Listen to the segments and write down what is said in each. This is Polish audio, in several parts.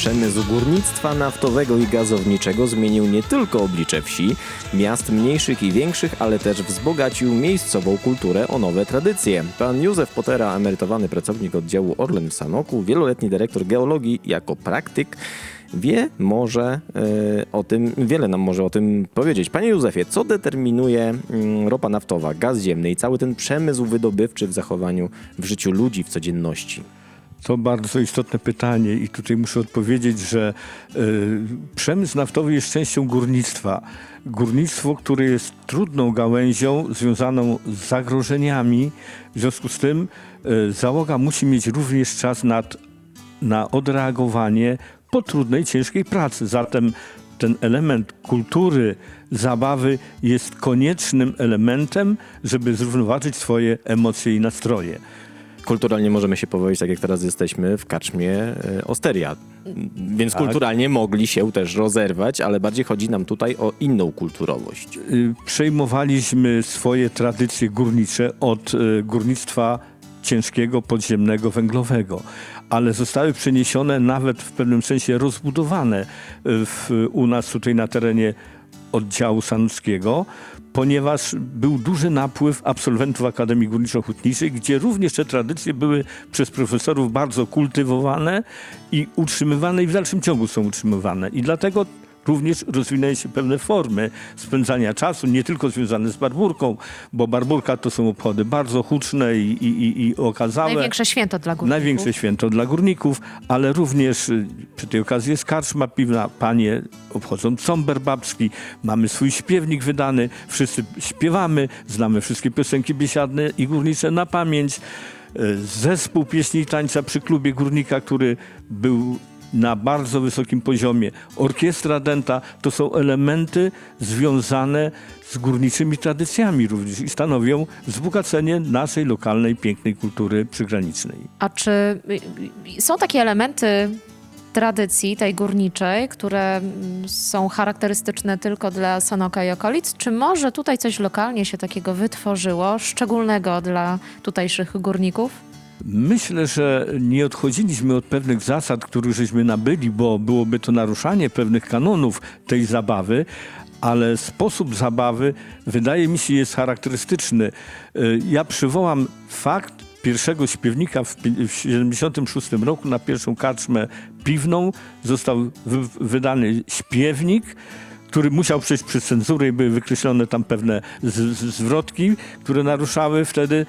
Przemysł górnictwa naftowego i gazowniczego zmienił nie tylko oblicze wsi, miast mniejszych i większych, ale też wzbogacił miejscową kulturę o nowe tradycje. Pan Józef Potera, emerytowany pracownik oddziału Orlen w Sanoku, wieloletni dyrektor geologii jako praktyk, wiele nam może o tym powiedzieć. Panie Józefie, co determinuje ropa naftowa, gaz ziemny i cały ten przemysł wydobywczy w zachowaniu w życiu ludzi w codzienności? To bardzo istotne pytanie i tutaj muszę odpowiedzieć, że przemysł naftowy jest częścią górnictwa. Górnictwo, które jest trudną gałęzią związaną z zagrożeniami. W związku z tym załoga musi mieć również czas na odreagowanie po trudnej, ciężkiej pracy. Zatem ten element kultury, zabawy jest koniecznym elementem, żeby zrównoważyć swoje emocje i nastroje. Kulturalnie możemy się powołać, tak jak teraz jesteśmy w karczmie Osteria. Więc tak, kulturalnie mogli się też rozerwać, ale bardziej chodzi nam tutaj o inną kulturowość. Przejmowaliśmy swoje tradycje górnicze od górnictwa ciężkiego, podziemnego, węglowego, ale zostały przeniesione, nawet w pewnym sensie rozbudowane u nas tutaj na terenie oddziału sanuckiego, ponieważ był duży napływ absolwentów Akademii Górniczo-Hutniczej, gdzie również te tradycje były przez profesorów bardzo kultywowane i utrzymywane i w dalszym ciągu są utrzymywane. I dlatego również rozwinęły się pewne formy spędzania czasu, nie tylko związane z barburką, bo barburka to są obchody bardzo huczne i okazałe. Największe święto dla górników. Największe święto dla górników, ale również przy tej okazji jest karczma piwna. Panie obchodzą cąber babski, mamy swój śpiewnik wydany, wszyscy śpiewamy, znamy wszystkie piosenki biesiadne i górnicze na pamięć. Zespół pieśni i tańca przy klubie górnika, który był na bardzo wysokim poziomie. Orkiestra dęta to są elementy związane z górniczymi tradycjami również i stanowią wzbogacenie naszej lokalnej, pięknej kultury przygranicznej. A czy są takie elementy tradycji tej górniczej, które są charakterystyczne tylko dla Sanoka i okolic? Czy może tutaj coś lokalnie się takiego wytworzyło, szczególnego dla tutejszych górników? Myślę, że nie odchodziliśmy od pewnych zasad, których żeśmy nabyli, bo byłoby to naruszanie pewnych kanonów tej zabawy, ale sposób zabawy wydaje mi się jest charakterystyczny. Ja przywołam fakt pierwszego śpiewnika w 1976 roku na pierwszą karczmę piwną. Został wydany śpiewnik, który musiał przejść przez cenzurę i były wykreślone tam pewne zwrotki, które naruszały wtedy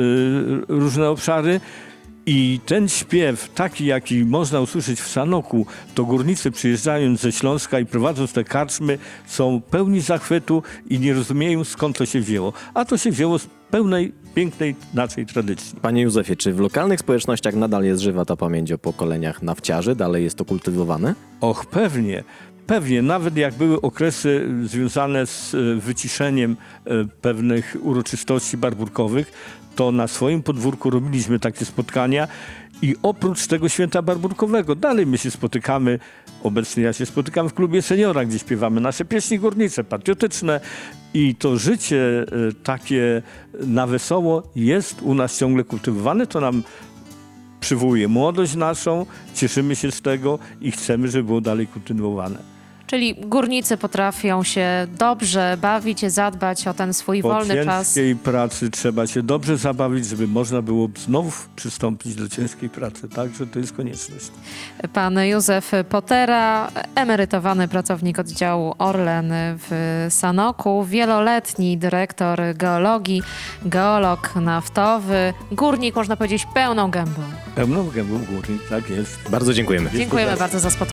różne obszary. I ten śpiew, taki jaki można usłyszeć w Sanoku, to górnicy przyjeżdżając ze Śląska i prowadząc te karczmy są pełni zachwytu i nie rozumieją, skąd to się wzięło. A to się wzięło z pełnej, pięknej naszej tradycji. Panie Józefie, czy w lokalnych społecznościach nadal jest żywa ta pamięć o pokoleniach nawciarzy? Dalej jest to kultywowane? Och, pewnie. Pewnie, nawet jak były okresy związane z wyciszeniem pewnych uroczystości barburkowych, to na swoim podwórku robiliśmy takie spotkania i oprócz tego święta barburkowego dalej my się spotykamy. Obecnie ja się spotykam w klubie seniora, gdzie śpiewamy nasze pieśni górnicze, patriotyczne i to życie takie na wesoło jest u nas ciągle kultywowane. To nam przywołuje młodość naszą, cieszymy się z tego i chcemy, żeby było dalej kontynuowane. Czyli górnicy potrafią się dobrze bawić, zadbać o ten swój wolny czas. Po ciężkiej pracy trzeba się dobrze zabawić, żeby można było znów przystąpić do ciężkiej pracy. Także to jest konieczność. Pan Józef Potera, emerytowany pracownik oddziału Orlen w Sanoku, wieloletni dyrektor geologii, geolog naftowy, górnik, można powiedzieć, pełną gębą. Pełną gębą górnik, tak jest. Bardzo dziękujemy. Dziękujemy bardzo za spotkanie.